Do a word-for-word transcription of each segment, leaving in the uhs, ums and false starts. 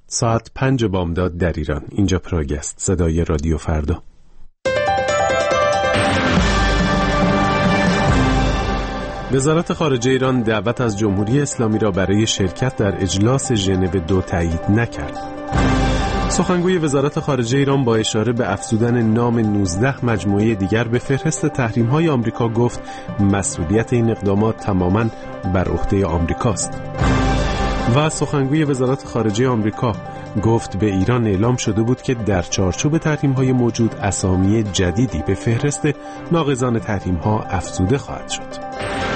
ساعت پنج بامداد در ایران. اینجا پراگ است، صدای رادیو فردا. وزارت خارجه ایران دعوت از جمهوری اسلامی را برای شرکت در اجلاس ژنو دو تایید نکرد. سخنگوی وزارت خارجه ایران با اشاره به افزودن نام نوزده مجموعه دیگر به فهرست تحریم‌های آمریکا گفت مسئولیت این اقدامات تماماً بر عهده آمریکاست. و سخنگوی وزارت خارجه آمریکا گفت به ایران اعلام شده بود که در چارچوب تحریم‌های موجود اسامی جدیدی به فهرست ناقضان تحریم‌ها افزوده خواهد شد.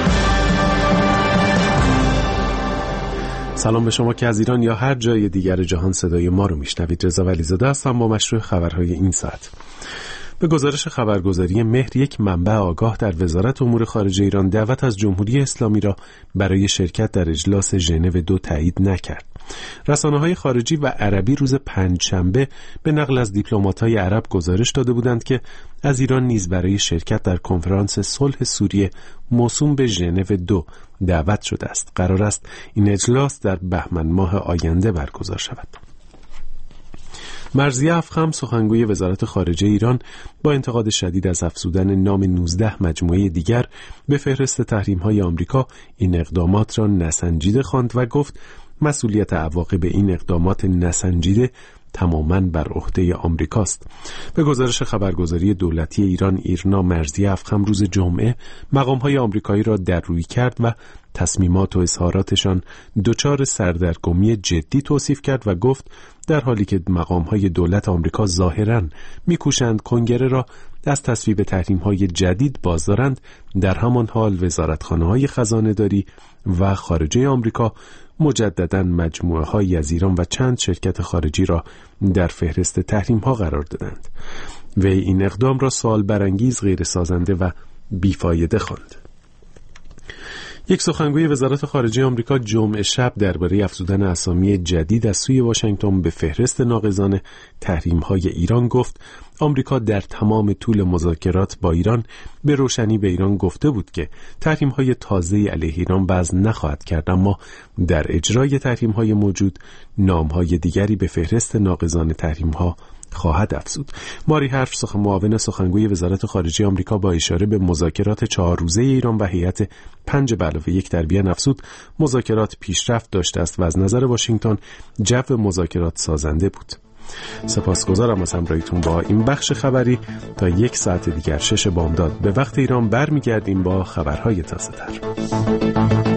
سلام به شما که از ایران یا هر جای دیگر جهان صدای ما رو میشنوید. رضا ولیزاده هستم با مشروع خبرهای این ساعت. به گزارش خبرگزاری مهر، یک منبع آگاه در وزارت امور خارجه ایران دعوت از جمهوری اسلامی را برای شرکت در اجلاس ژنو دو تایید نکرد. رسانه‌های خارجی و عربی روز پنجشنبه به نقل از دیپلمات‌های عرب گزارش داده بودند که از ایران نیز برای شرکت در کنفرانس صلح سوریه موسوم به ژنو دو دعوت شده است. قرار است این اجلاس در بهمن ماه آینده برگزار شود. مرضیه افخم، سخنگوی وزارت خارجه ایران، با انتقاد شدید از افزودن نام نوزده مجموعه دیگر به فهرست تحریم‌های آمریکا این اقدامات را نسنجیده خواند و گفت مسئولیت عواقب این اقدامات نسنجیده تماماً بر عهده آمریکاست. به گزارش خبرگزاری دولتی ایران ایرنا، مرضیه افخم روز جمعه مقام‌های آمریکایی را در روی کرد و تصمیمات و اظهاراتشان دچار سردرگمی جدی توصیف کرد و گفت در حالی که مقام‌های دولت آمریکا ظاهراً می‌کوشند کنگره را از تصویب تحریم‌های جدید بازدارند، در همان حال وزارتخانه‌های خزانه‌داری و خارجه آمریکا مجدداً مجموعه‌هایی از ایران و چند شرکت خارجی را در فهرست تحریم‌ها قرار دادند. وی این اقدام را سوال برانگیز، غیر سازنده و بیفایده خواند. یک سخنگوی وزارت خارجه آمریکا جمعه شب درباره افزودن اسامی جدید از سوی واشنگتن به فهرست ناقضان تحریم‌های ایران گفت آمریکا در تمام طول مذاکرات با ایران به روشنی به ایران گفته بود که تحریم‌های تازه علیه ایران وضع نخواهد کرد، اما در اجرای تحریم‌های موجود نام‌های دیگری به فهرست ناقضان تحریم‌ها خواهد افزود. ماری هرف، سخن معاون سخنگوی وزارت خارجه آمریکا، با اشاره به مذاکرات چهار روزه ایران و هیئت پنج به علاوه یک در وین افزود مذاکرات پیشرفت داشته است و از نظر واشنگتن جو مذاکرات سازنده بود. سپاسگزارم از همراهیتون با این بخش خبری. تا یک ساعت دیگر شش بامداد به وقت ایران برمیگردیم با خبرهای تازه تر.